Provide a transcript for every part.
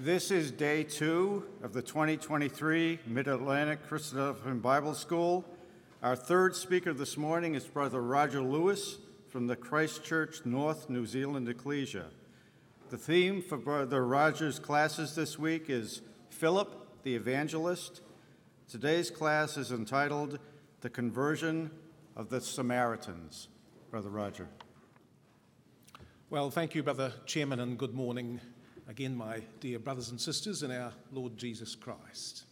This is day 2 of the 2023 Mid-Atlantic Christendom Bible School. Our third speaker this morning is Brother Roger Lewis from the Christchurch North New Zealand Ecclesia. The theme for Brother Roger's classes this week is Philip the Evangelist. Today's class is entitled The Conversion of the Samaritans. Brother Roger. Well, thank you, Brother Chairman, and good morning again, my dear brothers and sisters in our Lord Jesus Christ.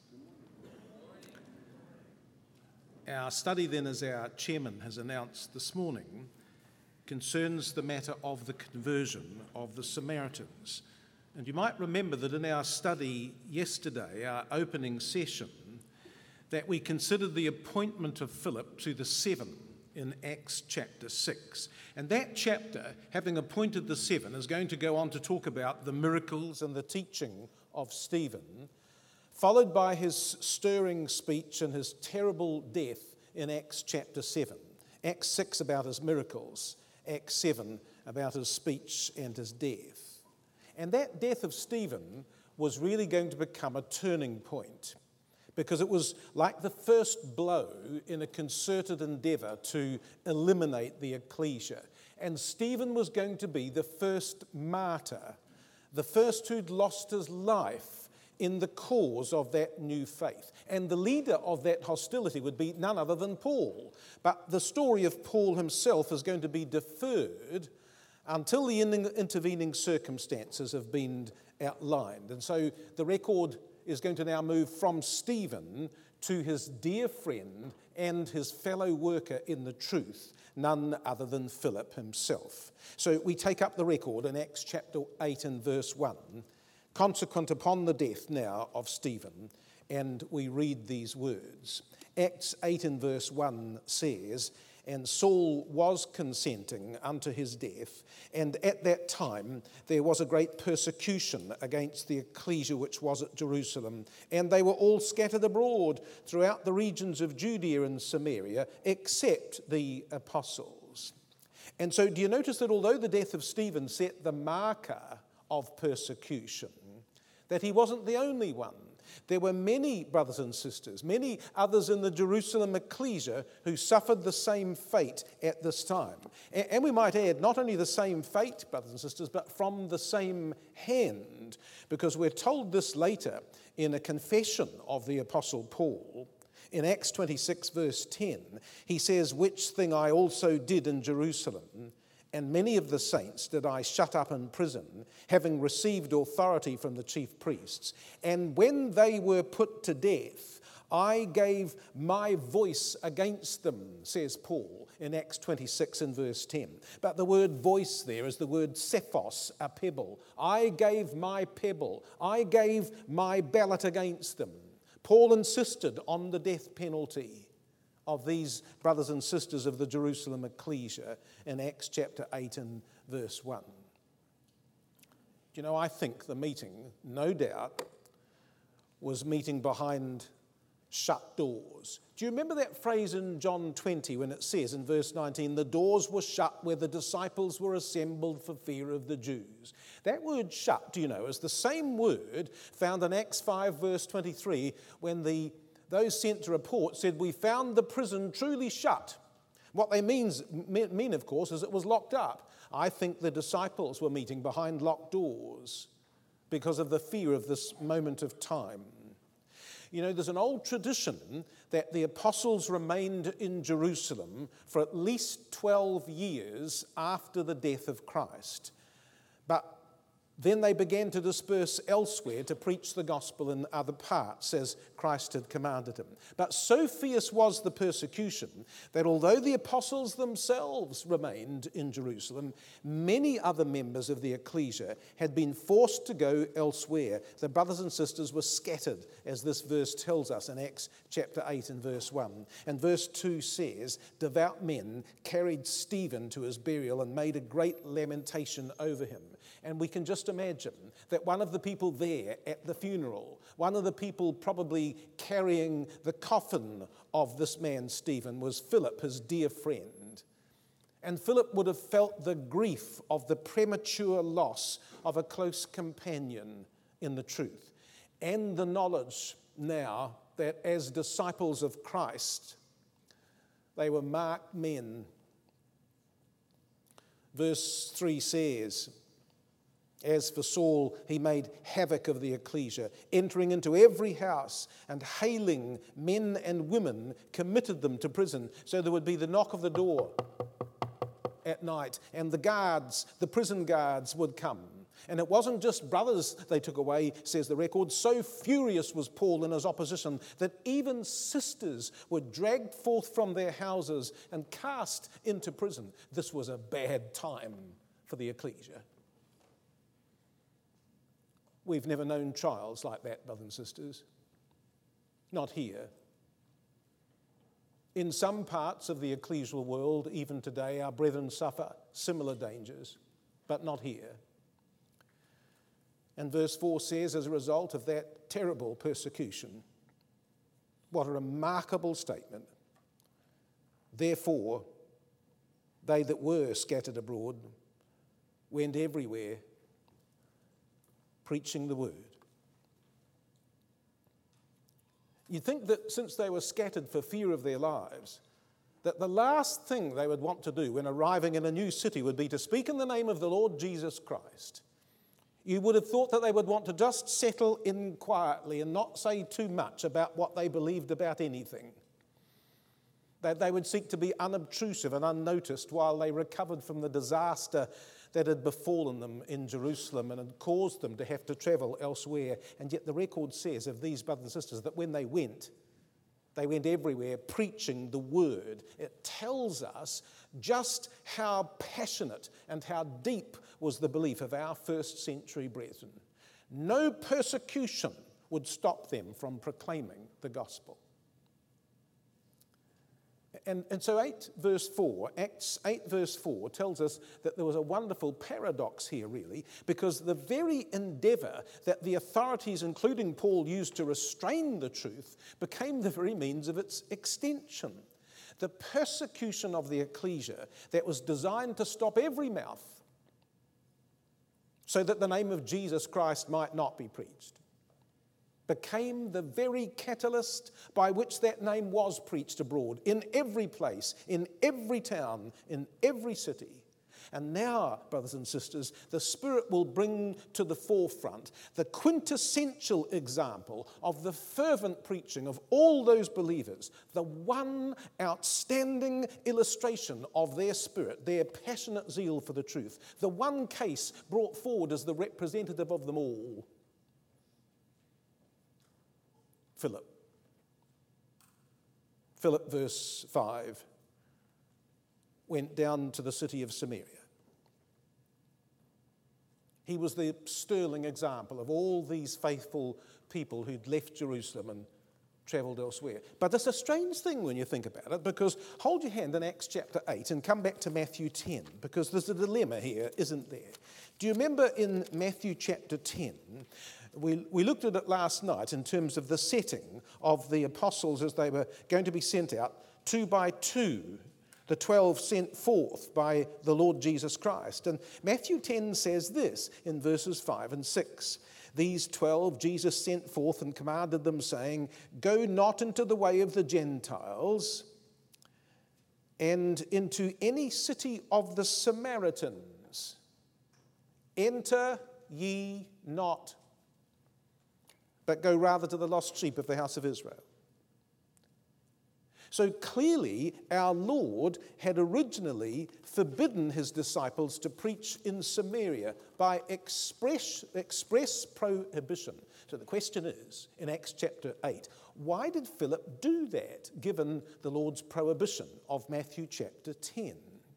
Our study then, as our Chairman has announced this morning, concerns the matter of the conversion of the Samaritans. And you might remember that in our study yesterday, our opening session, that we considered the appointment of Philip to the 7 in Acts chapter 6. And that chapter, having appointed the 7, is going to go on to talk about the miracles and the teaching of Stephen, followed by his stirring speech and his terrible death in Acts chapter 7. Acts 6 about his miracles, Acts 7 about his speech and his death. And that death of Stephen was really going to become a turning point, because it was like the first blow in a concerted endeavour to eliminate the ecclesia. And Stephen was going to be the first martyr, the first who'd lost his life in the cause of that new faith. And the leader of that hostility would be none other than Paul. But the story of Paul himself is going to be deferred until the intervening circumstances have been outlined. And so the record is going to now move from Stephen to his dear friend and his fellow worker in the truth, none other than Philip himself. So we take up the record in Acts chapter 8 and verse 1, consequent upon the death now of Stephen, and we read these words. Acts 8 and verse 1 says, "And Saul was consenting unto his death, and at that time there was a great persecution against the ecclesia which was at Jerusalem, and they were all scattered abroad throughout the regions of Judea and Samaria, except the apostles." And so do you notice that although the death of Stephen set the marker of persecution, that he wasn't the only one? There were many brothers and sisters, many others in the Jerusalem ecclesia who suffered the same fate at this time. And we might add, not only the same fate, brothers and sisters, but from the same hand, because we're told this later in a confession of the Apostle Paul. In Acts 26 verse 10, he says, "Which thing I also did in Jerusalem, and many of the saints did I shut up in prison, having received authority from the chief priests. And when they were put to death, I gave my voice against them," says Paul in Acts 26 and verse 10. But the word voice there is the word sephos, a pebble. I gave my pebble. I gave my ballot against them. Paul insisted on the death penalty of these brothers and sisters of the Jerusalem ecclesia in Acts chapter 8 and verse 1. Do you know, I think the meeting, no doubt, was meeting behind shut doors. Do you remember that phrase in John 20 when it says in verse 19, "The doors were shut where the disciples were assembled for fear of the Jews"? That word shut, do you know, is the same word found in Acts 5 verse 23 when those sent to report said, "We found the prison truly shut." What they mean, of course, is it was locked up. I think the disciples were meeting behind locked doors because of the fear of this moment of time. You know, there's an old tradition that the apostles remained in Jerusalem for at least 12 years after the death of Christ. But then they began to disperse elsewhere to preach the gospel in other parts as Christ had commanded him. But so fierce was the persecution that although the apostles themselves remained in Jerusalem, many other members of the ecclesia had been forced to go elsewhere. The brothers and sisters were scattered, as this verse tells us in Acts chapter 8 and verse 1. And verse 2 says, "Devout men carried Stephen to his burial and made a great lamentation over him." And we can just imagine that one of the people there at the funeral, one of the people probably carrying the coffin of this man Stephen, was Philip, his dear friend. And Philip would have felt the grief of the premature loss of a close companion in the truth, and the knowledge now that as disciples of Christ, they were marked men. Verse 3 says, as for Saul, he made havoc of the ecclesia, entering into every house and hailing men and women, committed them to prison. So there would be the knock of the door at night, and the prison guards would come. And it wasn't just brothers they took away, says the record. So furious was Paul in his opposition that even sisters were dragged forth from their houses and cast into prison. This was a bad time for the ecclesia. We've never known trials like that, brothers and sisters. Not here. In some parts of the ecclesial world, even today, our brethren suffer similar dangers, but not here. And verse 4 says, as a result of that terrible persecution, what a remarkable statement. Therefore, they that were scattered abroad went everywhere preaching the word. You'd think that since they were scattered for fear of their lives, that the last thing they would want to do when arriving in a new city would be to speak in the name of the Lord Jesus Christ. You would have thought that they would want to just settle in quietly and not say too much about what they believed about anything. That they would seek to be unobtrusive and unnoticed while they recovered from the disaster that had befallen them in Jerusalem and had caused them to have to travel elsewhere. And yet the record says of these brothers and sisters that when they went everywhere preaching the word. It tells us just how passionate and how deep was the belief of our first century brethren. No persecution would stop them from proclaiming the gospel. And so Acts 8 verse 4 tells us that there was a wonderful paradox here really, because the very endeavour that the authorities, including Paul, used to restrain the truth became the very means of its extension. The persecution of the ecclesia that was designed to stop every mouth so that the name of Jesus Christ might not be preached became the very catalyst by which that name was preached abroad, in every place, in every town, in every city. And now, brothers and sisters, the Spirit will bring to the forefront the quintessential example of the fervent preaching of all those believers, the one outstanding illustration of their spirit, their passionate zeal for the truth, the one case brought forward as the representative of them all. Philip, verse 5, went down to the city of Samaria. He was the sterling example of all these faithful people who'd left Jerusalem and travelled elsewhere. But it's a strange thing when you think about it, because hold your hand in Acts chapter 8 and come back to Matthew 10, because there's a dilemma here, isn't there? Do you remember in Matthew chapter 10, we looked at it last night in terms of the setting of the apostles as they were going to be sent out 2 by 2, the 12 sent forth by the Lord Jesus Christ. And Matthew 10 says this in verses 5 and 6. These 12 Jesus sent forth and commanded them, saying, "Go not into the way of the Gentiles, and into any city of the Samaritans. Enter ye not, but go rather to the lost sheep of the house of Israel." So clearly, our Lord had originally forbidden his disciples to preach in Samaria by express prohibition. So the question is, in Acts chapter 8, why did Philip do that, given the Lord's prohibition of Matthew chapter 10?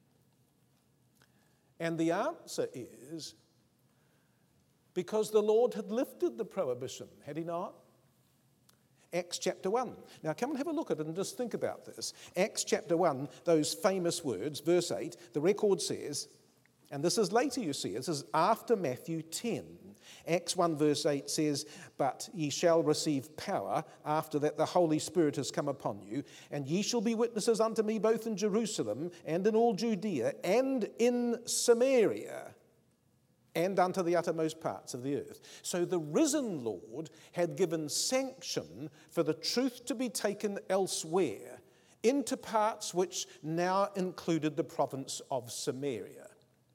And the answer is, because the Lord had lifted the prohibition, had he not? Acts chapter 1. Now come and have a look at it and just think about this. Acts chapter 1, those famous words, verse 8, the record says, and this is later you see, this is after Matthew 10. Acts 1 verse 8 says, "But ye shall receive power after that the Holy Spirit has come upon you, and ye shall be witnesses unto me both in Jerusalem and in all Judea and in Samaria and unto the uttermost parts of the earth. So the risen Lord had given sanction for the truth to be taken elsewhere, into parts which now included the province of Samaria.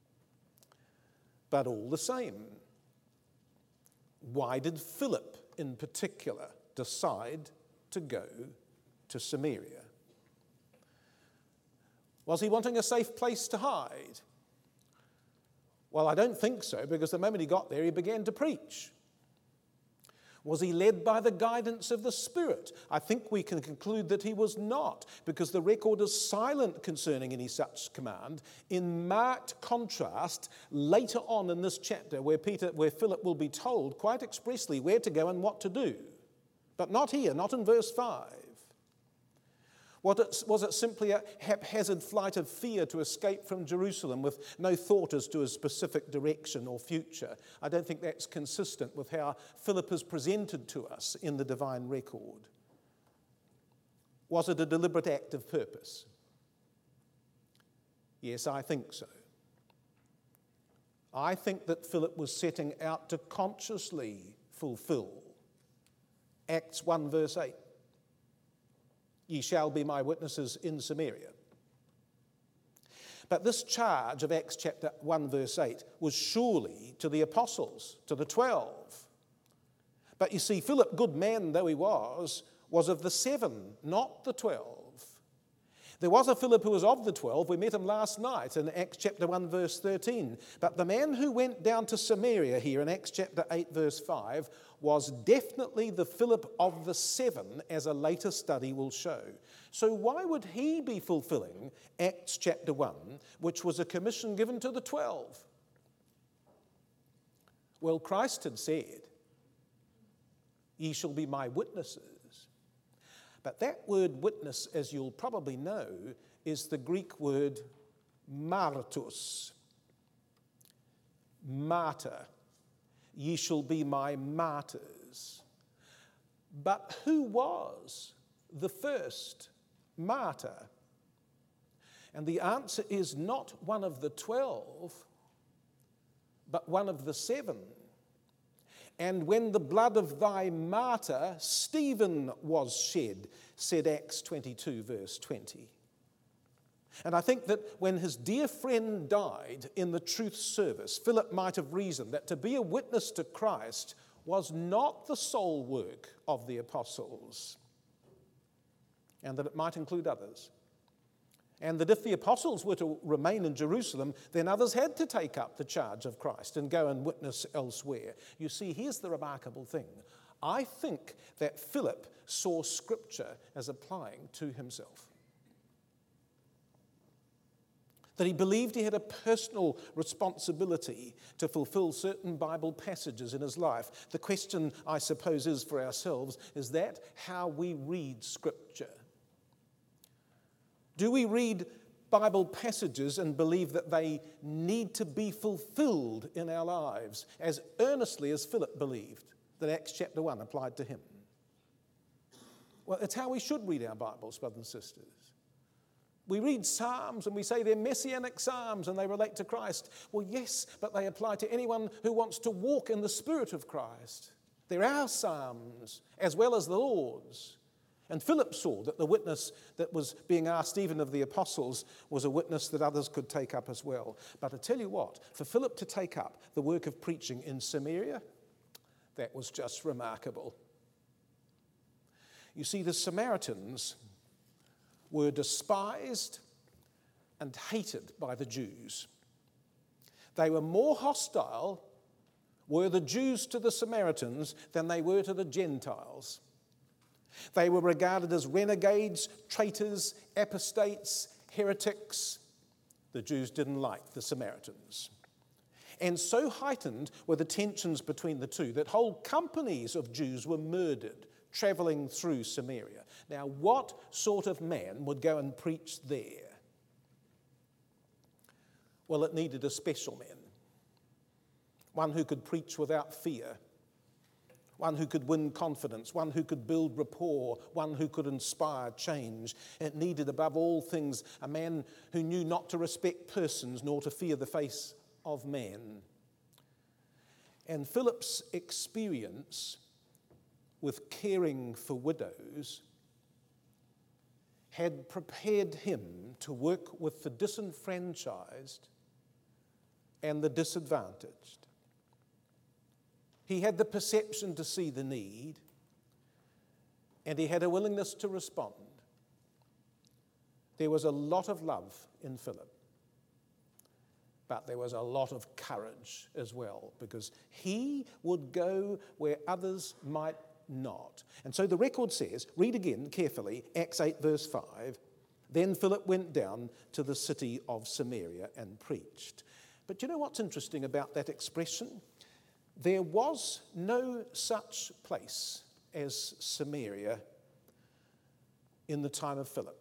But all the same, why did Philip in particular decide to go to Samaria? Was he wanting a safe place to hide? Well, I don't think so, because the moment he got there, he began to preach. Was he led by the guidance of the Spirit? I think we can conclude that he was not, because the record is silent concerning any such command, in marked contrast later on in this chapter where Philip will be told quite expressly where to go and what to do. But not here, not in verse 5. Was it simply a haphazard flight of fear to escape from Jerusalem with no thought as to a specific direction or future? I don't think that's consistent with how Philip is presented to us in the divine record. Was it a deliberate act of purpose? Yes, I think so. I think that Philip was setting out to consciously fulfill Acts 1 verse 8. Ye shall be my witnesses in Samaria. But this charge of Acts chapter 1 verse 8 was surely to the apostles, to the 12. But you see, Philip, good man though he was of the 7, not the 12. There was a Philip who was of the 12. We met him last night in Acts chapter 1 verse 13. But the man who went down to Samaria here in Acts chapter 8 verse 5 was definitely the Philip of the 7, as a later study will show. So why would he be fulfilling Acts chapter 1, which was a commission given to the 12? Well, Christ had said, ye shall be my witnesses. But that word witness, as you'll probably know, is the Greek word martus. Martyr. Ye shall be my martyrs. But who was the first martyr? And the answer is not one of the 12, but one of the 7. And when the blood of thy martyr Stephen was shed, said Acts 22 verse 20. And I think that when his dear friend died in the truth service, Philip might have reasoned that to be a witness to Christ was not the sole work of the apostles, and that it might include others. And that if the apostles were to remain in Jerusalem, then others had to take up the charge of Christ and go and witness elsewhere. You see, here's the remarkable thing. I think that Philip saw Scripture as applying to himself. That he believed he had a personal responsibility to fulfill certain Bible passages in his life. The question, I suppose, is for ourselves, is that how we read Scripture? Do we read Bible passages and believe that they need to be fulfilled in our lives as earnestly as Philip believed that Acts chapter 1 applied to him? Well, it's how we should read our Bibles, brothers and sisters. We read Psalms and we say they're messianic Psalms and they relate to Christ. Well, yes, but they apply to anyone who wants to walk in the Spirit of Christ. They're our Psalms as well as the Lord's. And Philip saw that the witness that was being asked even of the apostles was a witness that others could take up as well. But I tell you what, for Philip to take up the work of preaching in Samaria, that was just remarkable. You see, the Samaritans were despised and hated by the Jews. They were more hostile, were the Jews to the Samaritans, than they were to the Gentiles. They were regarded as renegades, traitors, apostates, heretics. The Jews didn't like the Samaritans. And so heightened were the tensions between the two that whole companies of Jews were murdered traveling through Samaria. Now, what sort of man would go and preach there? Well, it needed a special man, one who could preach without fear, one who could win confidence, one who could build rapport, one who could inspire change. It needed, above all things, a man who knew not to respect persons nor to fear the face of man. And Philip's experience with caring for widows had prepared him to work with the disenfranchised and the disadvantaged. He had the perception to see the need, and he had a willingness to respond. There was a lot of love in Philip, but there was a lot of courage as well, because he would go where others might not. And so the record says, read again carefully, Acts 8 verse 5, then Philip went down to the city of Samaria and preached. But do you know what's interesting about that expression? There was no such place as Samaria in the time of Philip.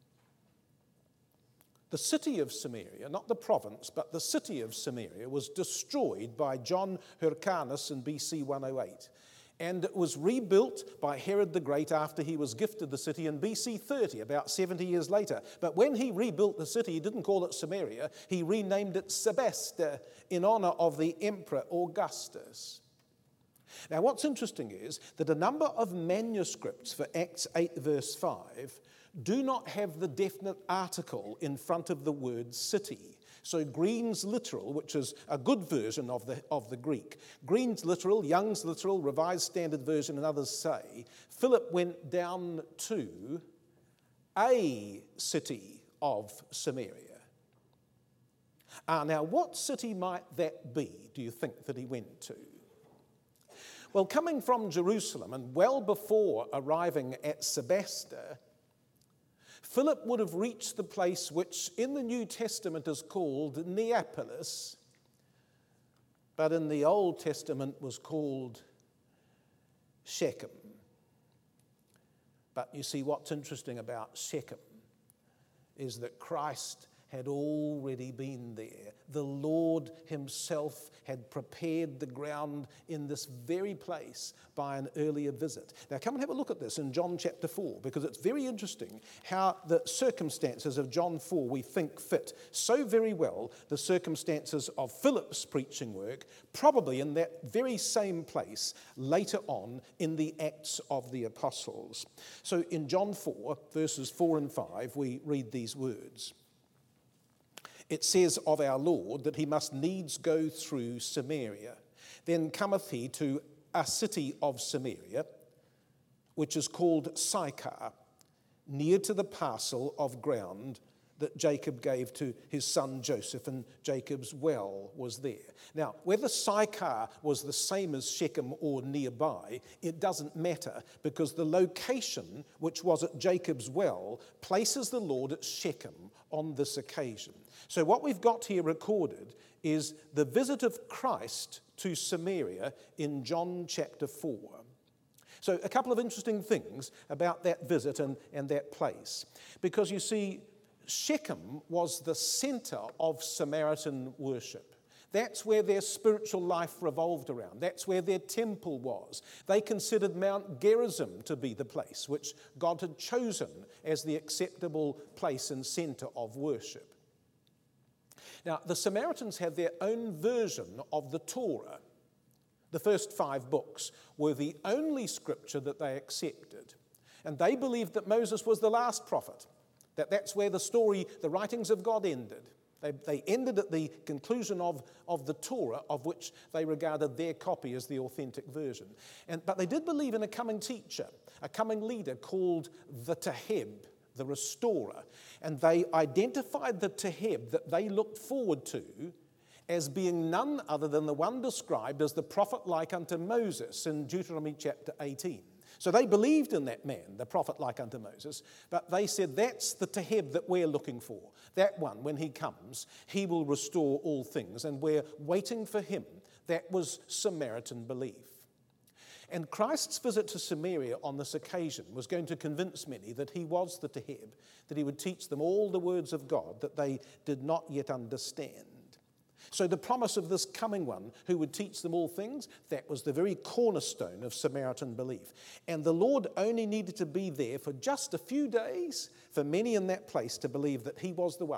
The city of Samaria, not the province, but the city of Samaria, was destroyed by John Hyrcanus in BC 108. And it was rebuilt by Herod the Great after he was gifted the city in BC 30, about 70 years later. But when he rebuilt the city, he didn't call it Samaria. He renamed it Sebaste in honor of the Emperor Augustus. Now, what's interesting is that a number of manuscripts for Acts 8 verse 5 do not have the definite article in front of the word city. So Green's Literal, which is a good version of the Greek, Green's Literal, Young's Literal, Revised Standard Version, and others say, Philip went down to a city of Samaria. Now, what city might that be, do you think, that he went to? Well, coming from Jerusalem, and well before arriving at Sebaste, Philip would have reached the place which in the New Testament is called Neapolis, but in the Old Testament was called Shechem. But you see, what's interesting about Shechem is that Christ had already been there. The Lord himself had prepared the ground in this very place by an earlier visit. Now come and have a look at this in John chapter 4, because it's very interesting how the circumstances of John 4 we think fit so very well the circumstances of Philip's preaching work, probably in that very same place later on in the Acts of the Apostles. So in John 4, verses 4 and 5, we read these words. It says of our Lord that he must needs go through Samaria. Then cometh he to a city of Samaria, which is called Sychar, near to the parcel of ground that Jacob gave to his son Joseph, and Jacob's well was there. Now, whether Sychar was the same as Shechem or nearby, it doesn't matter, because the location, which was at Jacob's well, places the Lord at Shechem on this occasion. So what we've got here recorded is the visit of Christ to Samaria in John chapter 4. So a couple of interesting things about that visit and that place. Because you see, Shechem was the center of Samaritan worship. That's where their spiritual life revolved around. That's where their temple was. They considered Mount Gerizim to be the place which God had chosen as the acceptable place and center of worship. Now, the Samaritans had their own version of the Torah. The first 5 books were the only scripture that they accepted. And they believed that Moses was the last prophet, that's where the story, the writings of God ended. They ended at the conclusion of the Torah, of which they regarded their copy as the authentic version. But they did believe in a coming teacher, a coming leader called the Taheb, the restorer. And they identified the Taheb that they looked forward to as being none other than the one described as the prophet like unto Moses in Deuteronomy chapter 18. So they believed in that man, the prophet like unto Moses, but they said that's the Taheb that we're looking for. That one, when he comes, he will restore all things, and we're waiting for him. That was Samaritan belief. And Christ's visit to Samaria on this occasion was going to convince many that he was the Taheb, that he would teach them all the words of God that they did not yet understand. So the promise of this coming one who would teach them all things, that was the very cornerstone of Samaritan belief. And the Lord only needed to be there for just a few days for many in that place to believe that he was the one.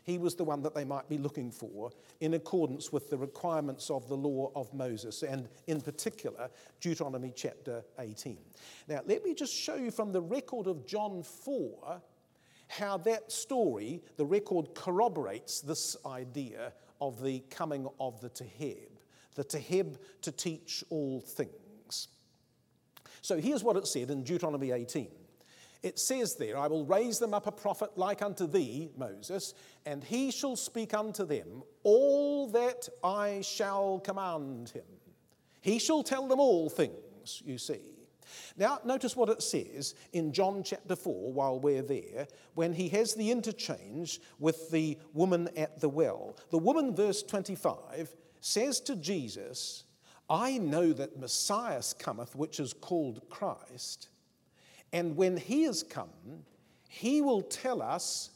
he was the one that they might be looking for in accordance with the requirements of the law of Moses, and in particular, Deuteronomy chapter 18. Now, let me just show you from the record of John 4 how that story, the record, corroborates this idea of the coming of the Teheb to teach all things. So here's what it said in Deuteronomy 18. It says there, I will raise them up a prophet like unto thee, Moses, and he shall speak unto them all that I shall command him. He shall tell them all things, you see. Now, notice what it says in John chapter 4, while we're there, when he has the interchange with the woman at the well. The woman, verse 25, says to Jesus, I know that Messiah cometh, which is called Christ, and when he is come, he will tell us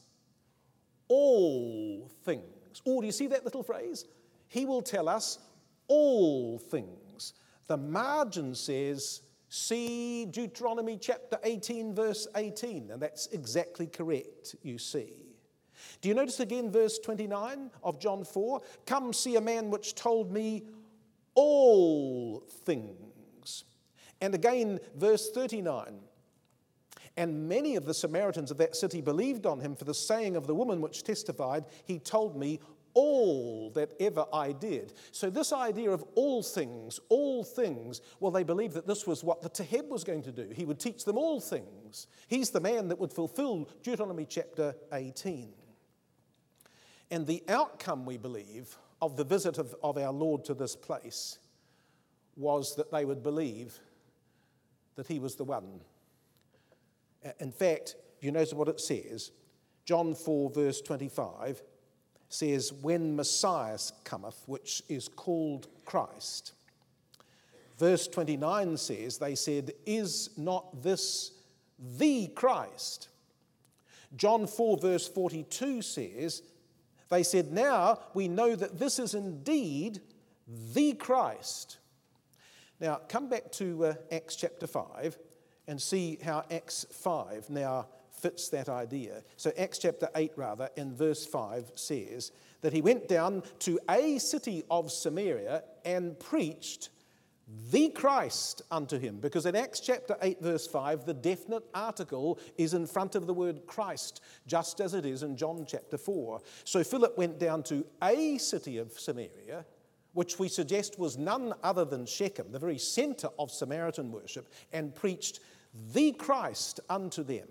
all things. Oh, do you see that little phrase? He will tell us all things. The margin says, see Deuteronomy chapter 18, verse 18, and that's exactly correct, you see. Do you notice again verse 29 of John 4? Come see a man which told me all things. And again, verse 39. And many of the Samaritans of that city believed on him for the saying of the woman which testified, he told me all that ever I did. So this idea of all things, well, they believed that this was what the Teheb was going to do. He would teach them all things. He's the man that would fulfill Deuteronomy chapter 18. And the outcome, we believe, of the visit of our Lord to this place was that they would believe that he was the one. In fact, you notice what it says. John 4, verse 25 says, when Messiah cometh, which is called Christ. Verse 29 says, they said, is not this the Christ? John 4, verse 42 says, they said, now we know that this is indeed the Christ. Now, come back to Acts chapter 5 and see how Acts 5 now fits that idea. So Acts chapter 8, in verse 5 says that he went down to a city of Samaria and preached the Christ unto him. Because in Acts chapter 8, verse 5, the definite article is in front of the word Christ, just as it is in John chapter 4. So Philip went down to a city of Samaria, which we suggest was none other than Shechem, the very center of Samaritan worship, and preached the Christ unto them.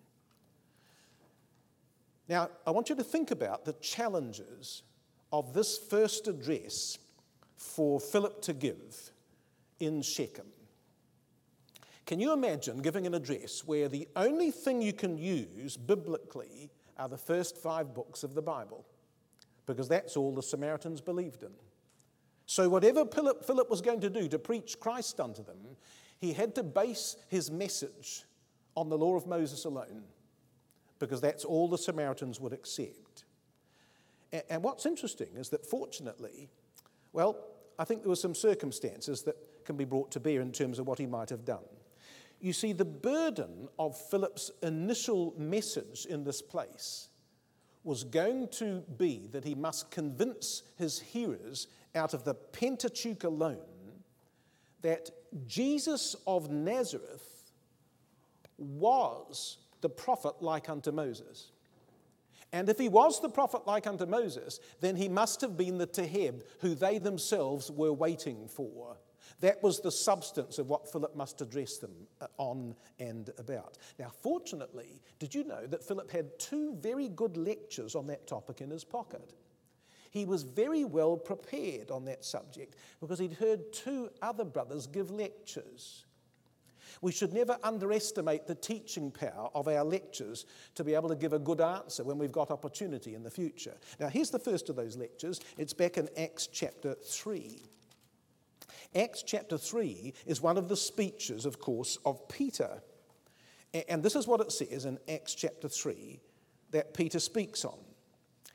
Now, I want you to think about the challenges of this first address for Philip to give in Shechem. Can you imagine giving an address where the only thing you can use biblically are the first 5 books of the Bible? Because that's all the Samaritans believed in. So whatever Philip was going to do to preach Christ unto them, he had to base his message on the law of Moses alone, because that's all the Samaritans would accept. And what's interesting is that fortunately, well, I think there were some circumstances that can be brought to bear in terms of what he might have done. You see, the burden of Philip's initial message in this place was going to be that he must convince his hearers out of the Pentateuch alone that Jesus of Nazareth was the prophet like unto Moses. And if he was the prophet like unto Moses, then he must have been the Teheb who they themselves were waiting for. That was the substance of what Philip must address them on and about. Now, fortunately, did you know that Philip had 2 very good lectures on that topic in his pocket? He was very well prepared on that subject because he'd heard 2 other brothers give lectures. We should never underestimate the teaching power of our lectures to be able to give a good answer when we've got opportunity in the future. Now, here's the first of those lectures. It's back in Acts chapter 3. Acts chapter 3 is one of the speeches, of course, of Peter. And this is what it says in Acts chapter 3 that Peter speaks on.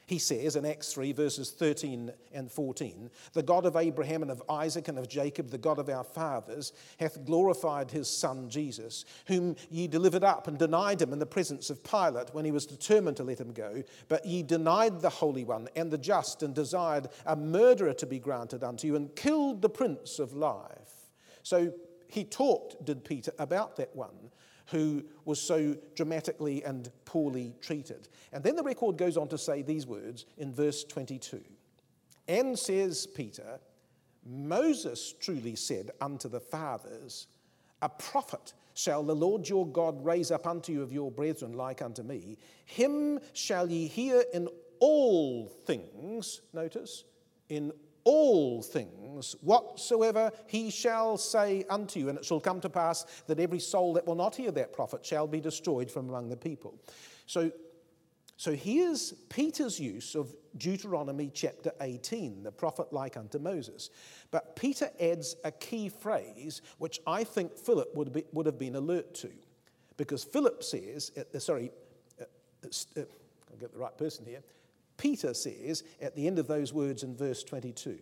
He says in Acts 3, verses 13 and 14, "The God of Abraham and of Isaac and of Jacob, the God of our fathers, hath glorified his Son Jesus, whom ye delivered up and denied him in the presence of Pilate when he was determined to let him go. But ye denied the Holy One and the just, and desired a murderer to be granted unto you, and killed the Prince of Life." So he talked, did Peter, about that one who was so dramatically and poorly treated. And then the record goes on to say these words in verse 22. "And says Peter, Moses truly said unto the fathers, A prophet shall the Lord your God raise up unto you of your brethren like unto me. Him shall ye hear in all things," notice, "in all things, whatsoever he shall say unto you. And it shall come to pass that every soul that will not hear that prophet shall be destroyed from among the people." So here's Peter's use of Deuteronomy chapter 18, the prophet like unto Moses. But Peter adds a key phrase which I think Philip would have been alert to. Because Philip says, I'll get the right person here. Peter says at the end of those words in verse 22,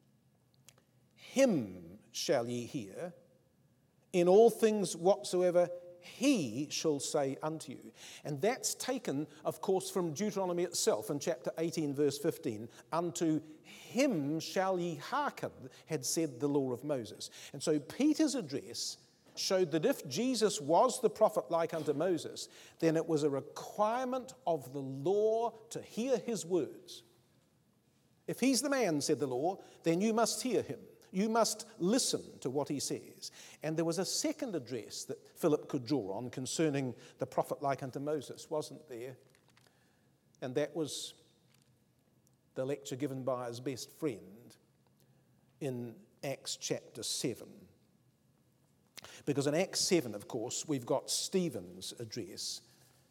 "Him shall ye hear in all things whatsoever he shall say unto you." And that's taken, of course, from Deuteronomy itself in chapter 18, verse 15. "Unto him shall ye hearken, had said the law of Moses." And so Peter's address showed that if Jesus was the prophet like unto Moses, then it was a requirement of the law to hear his words. If he's the man, said the law, then you must hear him. You must listen to what he says. And there was a second address that Philip could draw on concerning the prophet like unto Moses, wasn't there? And that was the lecture given by his best friend in Acts chapter 7. Because in Acts 7, of course, we've got Stephen's address.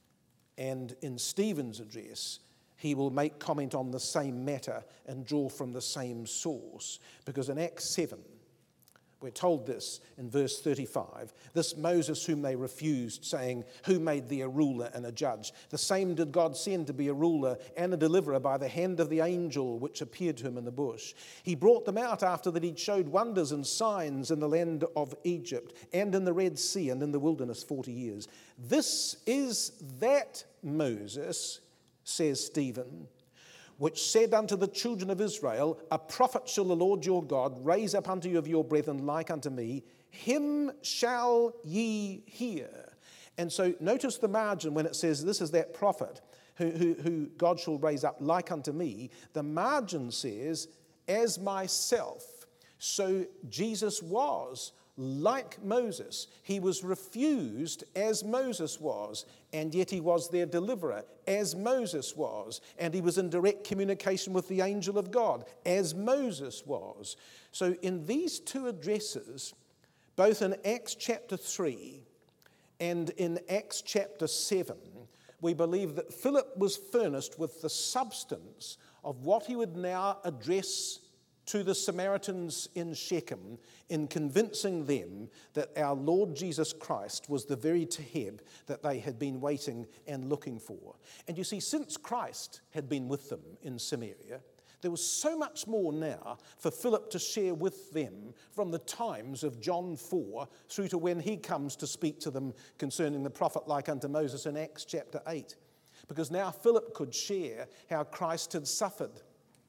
And in Stephen's address, he will make comment on the same matter and draw from the same source. Because in Acts 7, we're told this in verse 35, "This Moses whom they refused, saying, Who made thee a ruler and a judge? The same did God send to be a ruler and a deliverer by the hand of the angel which appeared to him in the bush. He brought them out after that he'd showed wonders and signs in the land of Egypt and in the Red Sea and in the wilderness 40 years. This is that Moses," says Stephen, "which said unto the children of Israel, A prophet shall the Lord your God raise up unto you of your brethren like unto me. Him shall ye hear." And so notice the margin when it says, "This is that prophet who God shall raise up like unto me." The margin says, "as myself." So Jesus was like Moses. He was refused as Moses was, and yet he was their deliverer as Moses was, and he was in direct communication with the angel of God as Moses was. So in these two addresses, both in Acts chapter 3 and in Acts chapter 7, we believe that Philip was furnished with the substance of what he would now address to the Samaritans in Shechem, in convincing them that our Lord Jesus Christ was the very Teheb that they had been waiting and looking for. And you see, since Christ had been with them in Samaria, there was so much more now for Philip to share with them from the times of John 4 through to when he comes to speak to them concerning the prophet like unto Moses in Acts chapter 8. Because now Philip could share how Christ had suffered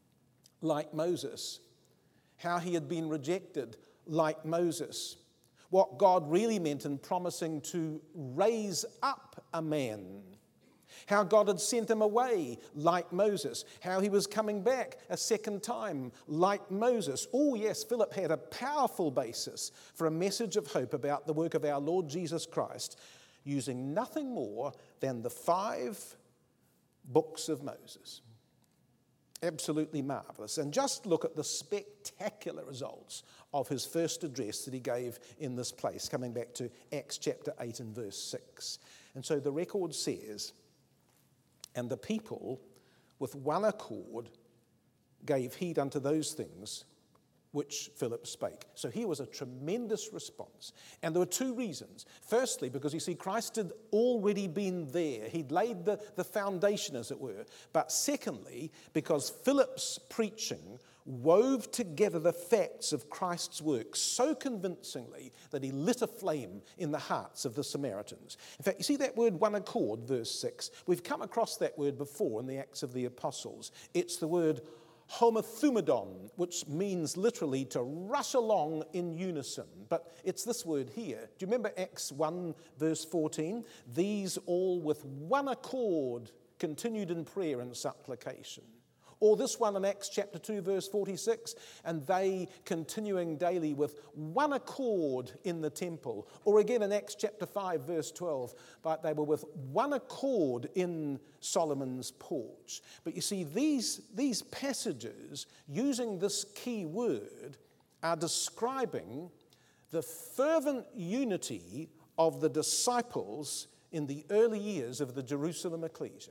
like Moses, how he had been rejected like Moses, what God really meant in promising to raise up a man, how God had sent him away like Moses, how he was coming back a second time like Moses. Oh yes, Philip had a powerful basis for a message of hope about the work of our Lord Jesus Christ, using nothing more than the 5 books of Moses. Absolutely marvelous. And just look at the spectacular results of his first address that he gave in this place, coming back to Acts chapter 8 and verse 6. And so the record says, "And the people with one accord gave heed unto those things which Philip spake. So here was a tremendous response. And there were two reasons. Firstly, because you see, Christ had already been there. He'd laid the foundation, as it were. But secondly, because Philip's preaching wove together the facts of Christ's work so convincingly that he lit a flame in the hearts of the Samaritans. In fact, you see that word one accord, verse 6. We've come across that word before in the Acts of the Apostles. It's the word homothumadon, which means literally to rush along in unison. But it's this word here. Do you remember Acts 1, verse 14? These all with one accord continued in prayer and supplication. Or this one in Acts chapter 2, verse 46, and they continuing daily with one accord in the temple. Or again in Acts chapter 5, verse 12, but they were with one accord in Solomon's porch. But you see, these passages, using this key word, are describing the fervent unity of the disciples in the early years of the Jerusalem ecclesia.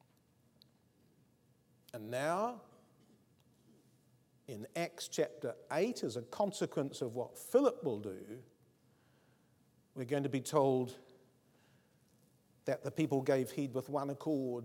And now, in Acts chapter 8, as a consequence of what Philip will do, we're going to be told that the people gave heed with one accord.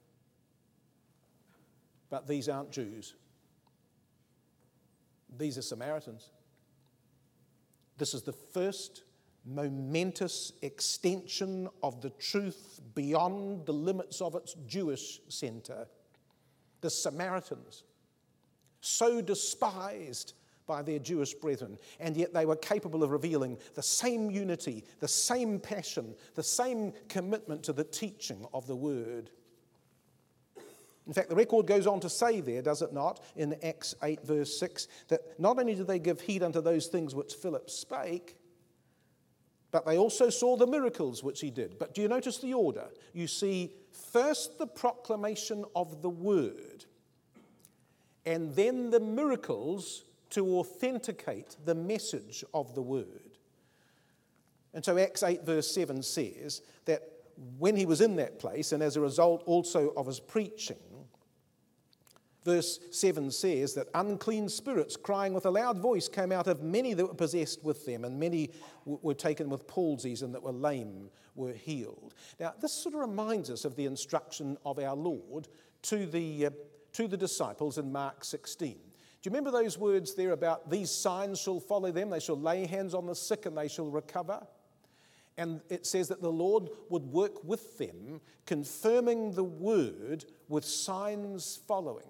But these aren't Jews. These are Samaritans. This is the first momentous extension of the truth beyond the limits of its Jewish center. The Samaritans, so despised by their Jewish brethren, and yet they were capable of revealing the same unity, the same passion, the same commitment to the teaching of the Word. In fact, the record goes on to say there, does it not, in Acts 8, verse 6, that not only did they give heed unto those things which Philip spake, but they also saw the miracles which he did. But do you notice the order? You see, first the proclamation of the word, and then the miracles to authenticate the message of the word. And so Acts 8 verse 7 says that when he was in that place, and as a result also of his preaching, verse 7 says that unclean spirits crying with a loud voice came out of many that were possessed with them, and many were taken with palsies, and that were lame were healed. Now, this sort of reminds us of the instruction of our Lord to the disciples in Mark 16. Do you remember those words there about these signs shall follow them? They shall lay hands on the sick and they shall recover. And it says that the Lord would work with them, confirming the word with signs following.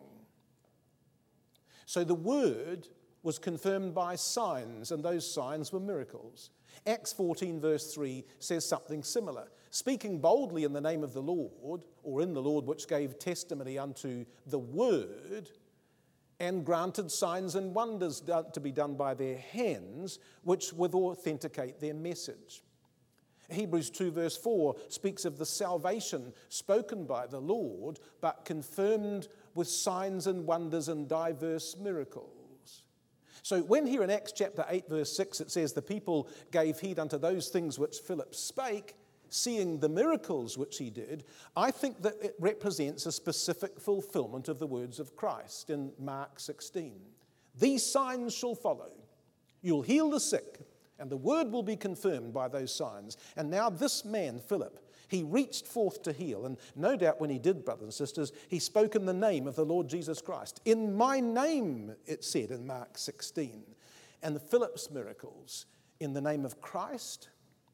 So the word was confirmed by signs, and those signs were miracles. Acts 14 verse 3 says something similar. Speaking boldly in the name of the Lord, or in the Lord which gave testimony unto the word, and granted signs and wonders to be done by their hands, which would authenticate their message. Hebrews 2 verse 4 speaks of the salvation spoken by the Lord, but confirmed with signs and wonders and diverse miracles. So when here in Acts chapter 8 verse 6 it says the people gave heed unto those things which Philip spake, seeing the miracles which he did, I think that it represents a specific fulfillment of the words of Christ in Mark 16. These signs shall follow. You'll heal the sick, and the word will be confirmed by those signs. And now this man, Philip, he reached forth to heal. And no doubt when he did, brothers and sisters, he spoke in the name of the Lord Jesus Christ. In my name, it said in Mark 16. And Philip's miracles in the name of Christ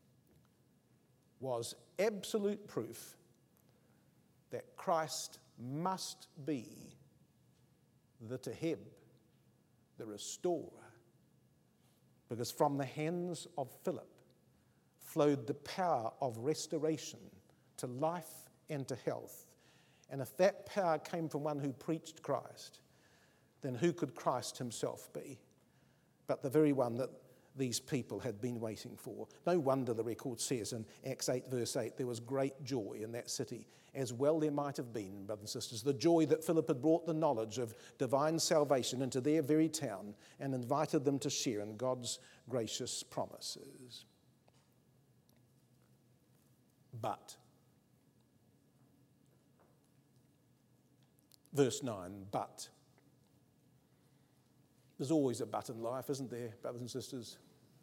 was absolute proof that Christ must be the Teheb, the restorer. Because from the hands of Philip flowed the power of restoration to life and to health. And if that power came from one who preached Christ, then who could Christ himself be but the very one that these people had been waiting for? No wonder the record says in Acts 8 verse 8, there was great joy in that city. As well there might have been, brothers and sisters, the joy that Philip had brought the knowledge of divine salvation into their very town and invited them to share in God's gracious promises. But, verse 9, but. There's always a but in life, isn't there, brothers and sisters?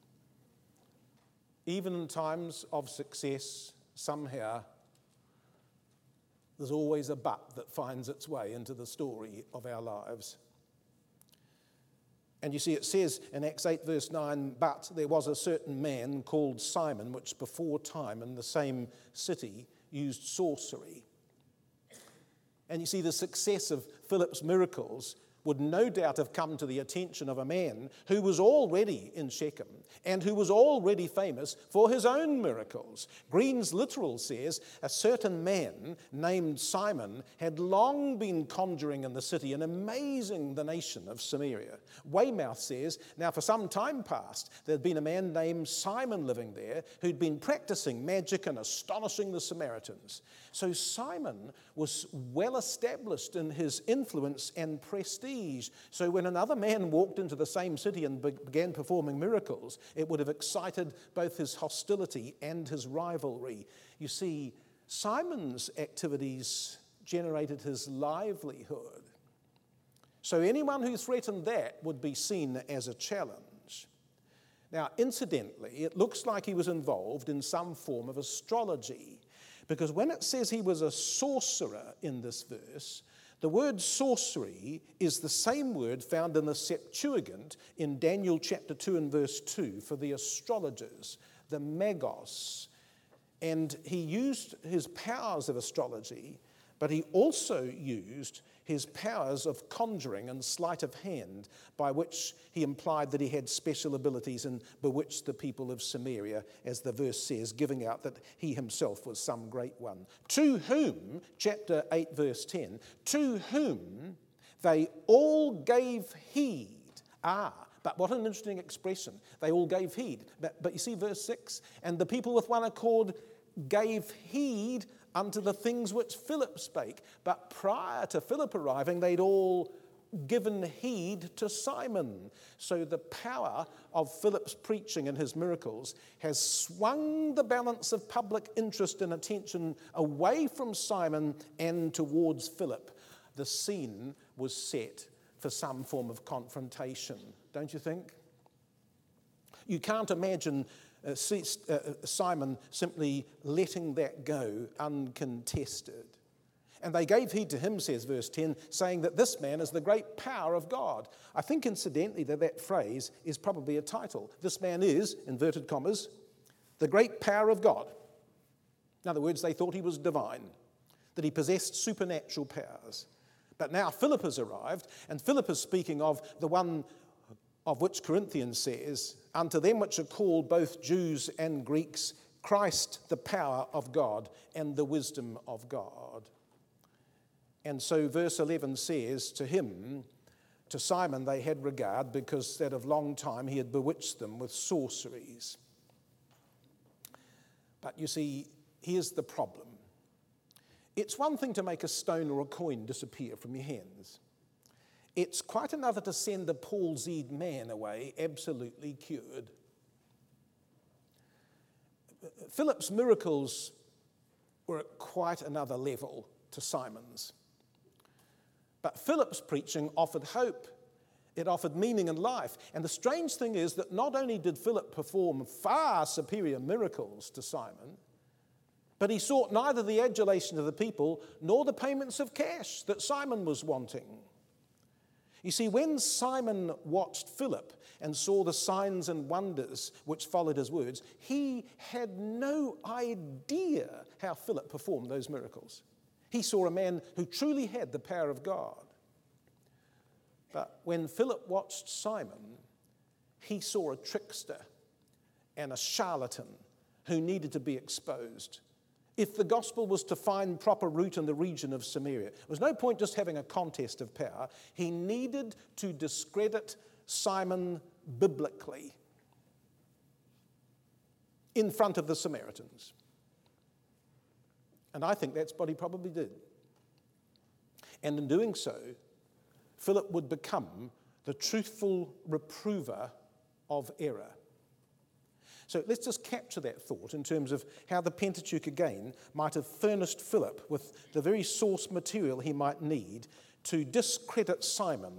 Even in times of success, somehow, there's always a but that finds its way into the story of our lives. And you see, it says in Acts 8 verse 9, but there was a certain man called Simon, which before time in the same city used sorcery. And you see, the success of Philip's miracles would no doubt have come to the attention of a man who was already in Shechem and who was already famous for his own miracles. Green's literal says, a certain man named Simon had long been conjuring in the city and amazing the nation of Samaria. Weymouth says, now for some time past there had been a man named Simon living there who'd been practicing magic and astonishing the Samaritans. So Simon was well established in his influence and prestige. So when another man walked into the same city and began performing miracles, it would have excited both his hostility and his rivalry. You see, Simon's activities generated his livelihood. So anyone who threatened that would be seen as a challenge. Now, incidentally, it looks like he was involved in some form of astrology. Because when it says he was a sorcerer in this verse, the word sorcery is the same word found in the Septuagint in Daniel chapter 2 and verse 2 for the astrologers, the magos. And he used his powers of astrology, but he also used his powers of conjuring and sleight of hand, by which he implied that he had special abilities and bewitched the people of Samaria, as the verse says, giving out that he himself was some great one. To whom, chapter 8, verse 10, to whom they all gave heed. But what an interesting expression. They all gave heed. But you see verse 6, and the people with one accord gave heed unto the things which Philip spake. But prior to Philip arriving, they'd all given heed to Simon. So the power of Philip's preaching and his miracles has swung the balance of public interest and attention away from Simon and towards Philip. The scene was set for some form of confrontation, don't you think? You can't imagine Simon simply letting that go uncontested. And they gave heed to him, says verse 10, saying that this man is the great power of God. I think, incidentally, that phrase is probably a title. This man is, inverted commas, the great power of God. In other words, they thought he was divine, that he possessed supernatural powers. But now Philip has arrived, and Philip is speaking of the one of which Corinthians says, unto them which are called both Jews and Greeks, Christ the power of God and the wisdom of God. And so verse 11 says, to him, to Simon they had regard, because that of long time he had bewitched them with sorceries. But you see, here's the problem. It's one thing to make a stone or a coin disappear from your hands. It's quite another to send a palsied man away absolutely cured. Philip's miracles were at quite another level to Simon's. But Philip's preaching offered hope. It offered meaning in life. And the strange thing is that not only did Philip perform far superior miracles to Simon, but he sought neither the adulation of the people nor the payments of cash that Simon was wanting. You see, when Simon watched Philip and saw the signs and wonders which followed his words, he had no idea how Philip performed those miracles. He saw a man who truly had the power of God. But when Philip watched Simon, he saw a trickster and a charlatan who needed to be exposed. If the gospel was to find proper root in the region of Samaria, there was no point just having a contest of power. He needed to discredit Simon biblically in front of the Samaritans. And I think that's what he probably did. And in doing so, Philip would become the truthful reprover of error. So let's just capture that thought in terms of how the Pentateuch again might have furnished Philip with the very source material he might need to discredit Simon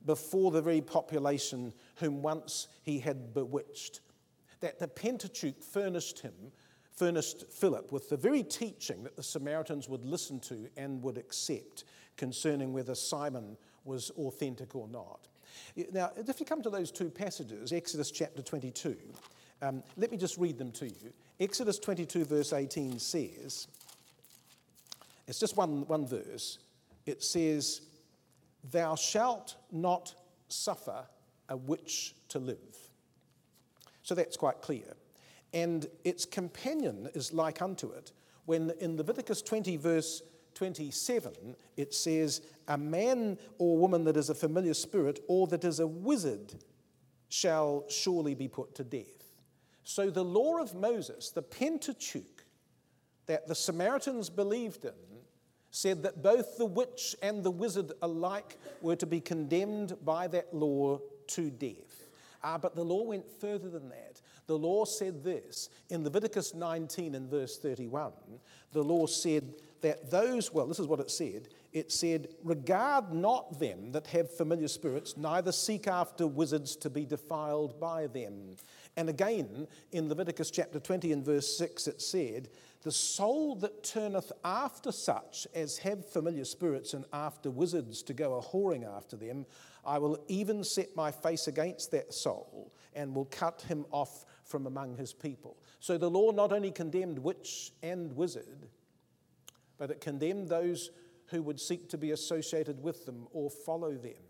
before the very population whom once he had bewitched. That the Pentateuch furnished Philip with the very teaching that the Samaritans would listen to and would accept concerning whether Simon was authentic or not. Now, if you come to those two passages, Exodus chapter 22, let me just read them to you. Exodus 22 verse 18 says, it's just one verse, it says, "Thou shalt not suffer a witch to live." So that's quite clear. And its companion is like unto it, when in Leviticus 20 verse 27 it says, "A man or woman that is a familiar spirit or that is a wizard shall surely be put to death." So the law of Moses, the Pentateuch, that the Samaritans believed in, said that both the witch and the wizard alike were to be condemned by that law to death. But the law went further than that. The law said this. In Leviticus 19 and verse 31, the law said that this is what it said. It said, "Regard not them that have familiar spirits, neither seek after wizards to be defiled by them." And again, in Leviticus chapter 20 and verse 6, it said, "The soul that turneth after such as have familiar spirits and after wizards to go a-whoring after them, I will even set my face against that soul and will cut him off from among his people." So the law not only condemned witch and wizard, but it condemned those who would seek to be associated with them or follow them.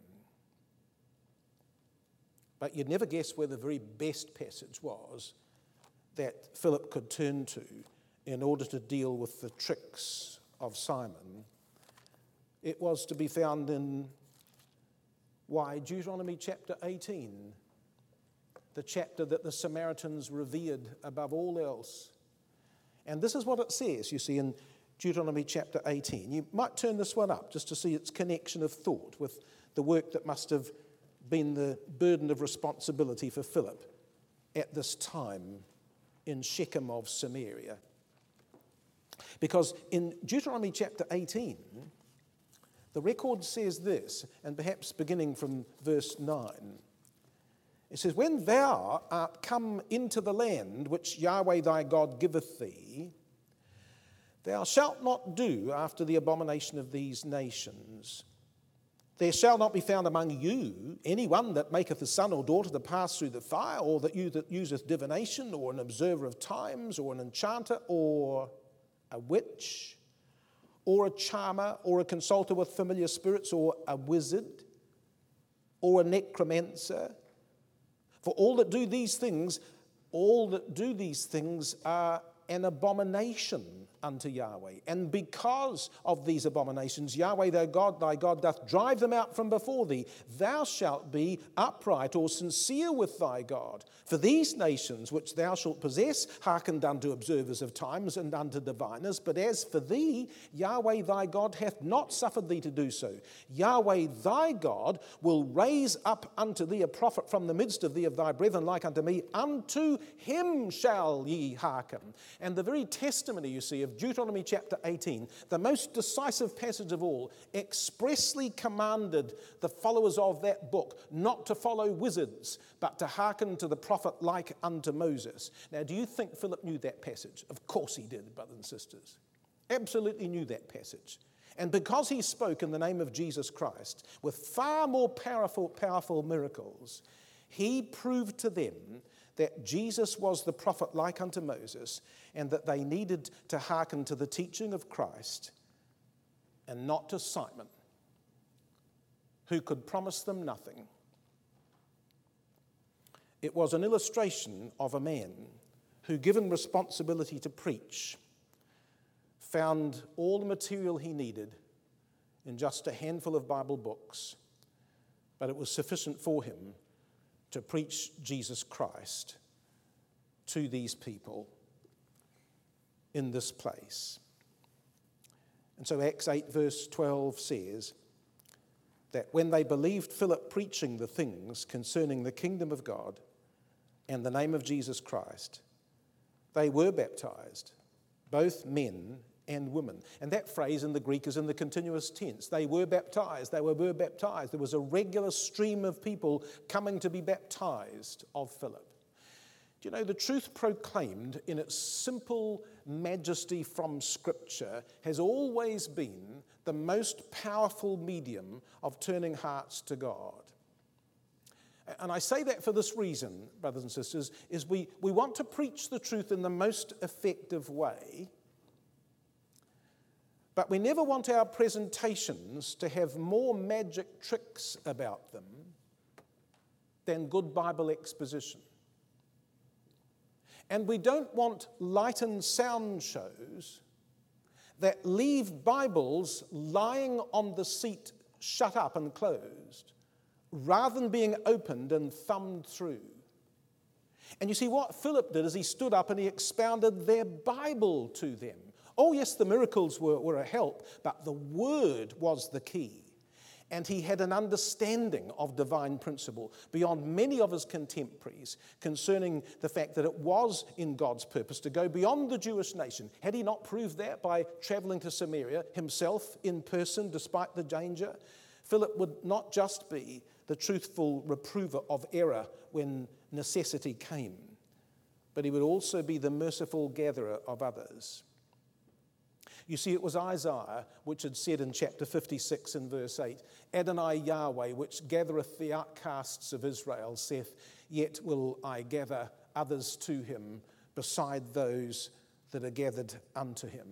But you'd never guess where the very best passage was that Philip could turn to in order to deal with the tricks of Simon. It was to be found in Deuteronomy chapter 18, the chapter that the Samaritans revered above all else. And this is what it says, you see, in Deuteronomy chapter 18. You might turn this one up just to see its connection of thought with the work that must have been the burden of responsibility for Philip at this time in Shechem of Samaria. Because in Deuteronomy chapter 18, the record says this, and perhaps beginning from verse 9, it says, "When thou art come into the land which Yahweh thy God giveth thee, thou shalt not do after the abomination of these nations. There shall not be found among you any one that maketh a son or daughter to pass through the fire, or that useth divination, or an observer of times, or an enchanter, or a witch, or a charmer, or a consulter with familiar spirits, or a wizard, or a necromancer. For all that do these things are an abomination unto Yahweh. And because of these abominations, Yahweh thy God doth drive them out from before thee. Thou shalt be upright or sincere with thy God. For these nations which thou shalt possess hearkened unto observers of times and unto diviners. But as for thee, Yahweh thy God hath not suffered thee to do so. Yahweh thy God will raise up unto thee a prophet from the midst of thee of thy brethren like unto me. Unto him shall ye hearken." And the very testimony, you see, of Deuteronomy chapter 18, the most decisive passage of all, expressly commanded the followers of that book not to follow wizards, but to hearken to the prophet like unto Moses. Now, do you think Philip knew that passage? Of course he did, brothers and sisters. Absolutely knew that passage. And because he spoke in the name of Jesus Christ with far more powerful miracles, he proved to them that Jesus was the prophet like unto Moses, and that they needed to hearken to the teaching of Christ and not to Simon, who could promise them nothing. It was an illustration of a man who, given responsibility to preach, found all the material he needed in just a handful of Bible books, but it was sufficient for him to preach Jesus Christ to these people in this place. And so Acts 8 verse 12 says that when they believed Philip preaching the things concerning the kingdom of God and the name of Jesus Christ, they were baptized, both men and women. And that phrase in the Greek is in the continuous tense. They were baptized. They were baptized. There was a regular stream of people coming to be baptized of Philip. Do you know, the truth proclaimed in its simple majesty from Scripture has always been the most powerful medium of turning hearts to God. And I say that for this reason, brothers and sisters, is we want to preach the truth in the most effective way, but we never want our presentations to have more magic tricks about them than good Bible exposition. And we don't want light and sound shows that leave Bibles lying on the seat shut up and closed, rather than being opened and thumbed through. And you see, what Philip did is he stood up and he expounded their Bible to them. Oh yes, the miracles were a help, but the Word was the key. And he had an understanding of divine principle beyond many of his contemporaries concerning the fact that it was in God's purpose to go beyond the Jewish nation. Had he not proved that by traveling to Samaria himself in person despite the danger? Philip would not just be the truthful reprover of error when necessity came, but he would also be the merciful gatherer of others. You see, it was Isaiah which had said in chapter 56 and verse 8, Adonai Yahweh, which gathereth the outcasts of Israel, saith, Yet will I gather others to him beside those that are gathered unto him.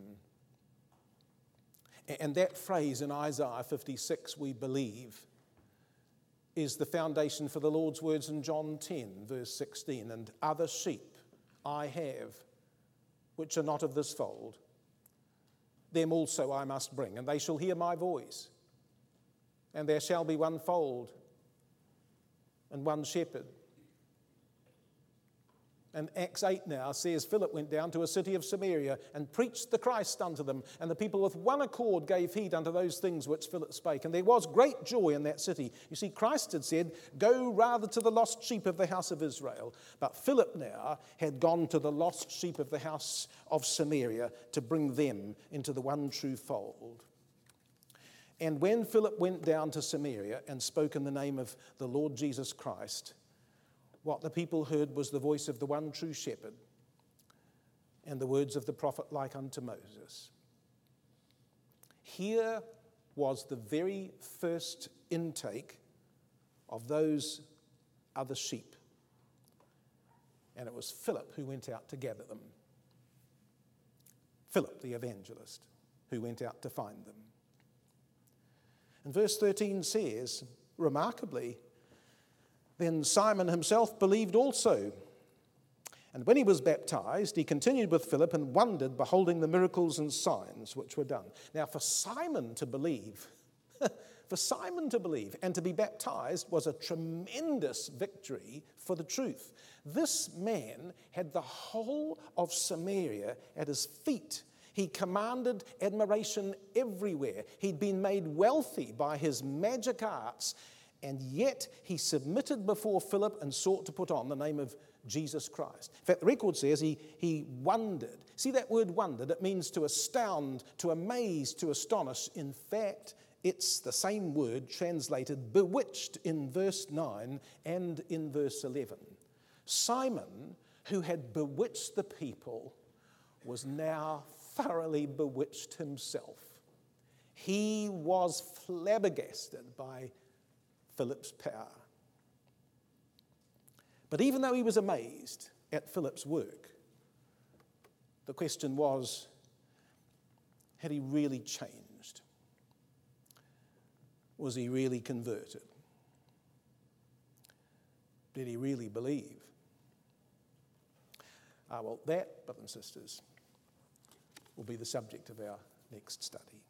And that phrase in Isaiah 56, we believe, is the foundation for the Lord's words in John 10, verse 16, And other sheep I have, which are not of this fold, them also I must bring, and they shall hear my voice. And there shall be one fold and one shepherd. And Acts 8 now says Philip went down to a city of Samaria and preached the Christ unto them, and the people with one accord gave heed unto those things which Philip spake. And there was great joy in that city. You see, Christ had said, Go rather to the lost sheep of the house of Israel. But Philip now had gone to the lost sheep of the house of Samaria to bring them into the one true fold. And when Philip went down to Samaria and spoke in the name of the Lord Jesus Christ, what the people heard was the voice of the one true shepherd and the words of the prophet like unto Moses. Here was the very first intake of those other sheep. And it was Philip who went out to gather them. Philip, the evangelist, who went out to find them. And verse 13 says, remarkably, Then Simon himself believed also. And when he was baptized, he continued with Philip and wondered, beholding the miracles and signs which were done. Now, for Simon to believe and to be baptized was a tremendous victory for the truth. This man had the whole of Samaria at his feet. He commanded admiration everywhere. He'd been made wealthy by his magic arts, and yet he submitted before Philip and sought to put on the name of Jesus Christ. In fact, the record says he wondered. See that word wondered? It means to astound, to amaze, to astonish. In fact, it's the same word translated bewitched in verse 9 and in verse 11. Simon, who had bewitched the people, was now thoroughly bewitched himself. He was flabbergasted by Philip's power. But even though he was amazed at Philip's work, the question was, had he really changed? Was he really converted? Did he really believe? Well, that, brothers and sisters, will be the subject of our next study.